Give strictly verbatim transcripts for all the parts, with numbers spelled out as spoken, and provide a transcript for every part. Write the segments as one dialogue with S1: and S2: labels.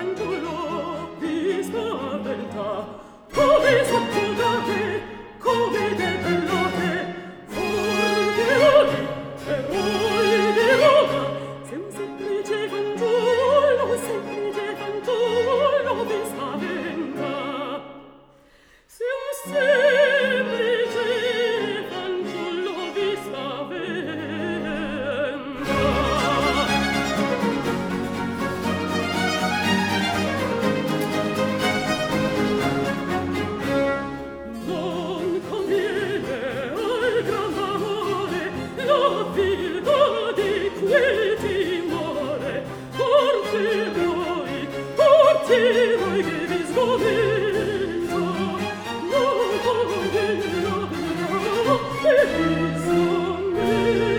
S1: fanciullo vi spaventa, come sottogate, come debellate, forti e voi di Roma. Se un semplice fanciullo, un semplice fanciullo vi spaventa, se un semplice fanciullo vi spaventa. Non conviene al gran amore la viltà di quel timore. Forte voi, forte voi che vi sgomenta, non conviene la viltà che vi sgomenta.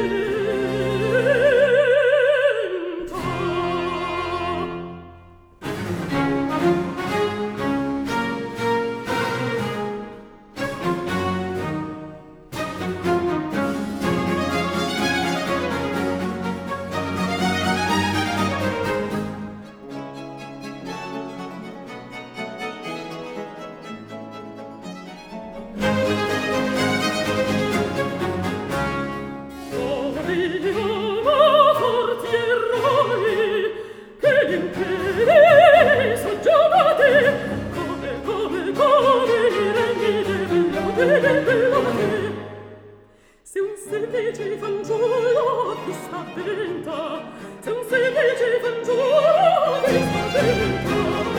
S1: Se un semplice fanciullo vi spaventa, se un semplice fanciullo vi spaventa,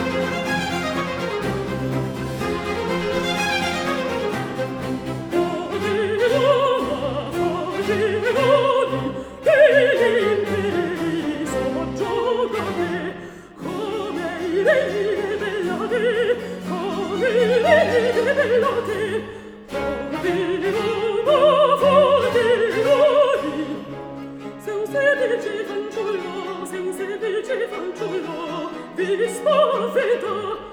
S1: o di Roma, o di Roma, che l'imperi soggiogate, come i re debellate, come i re debellate, o di Roma, o di Roma. Se un semplice fanciullo, se un semplice fanciullo vi spaventa,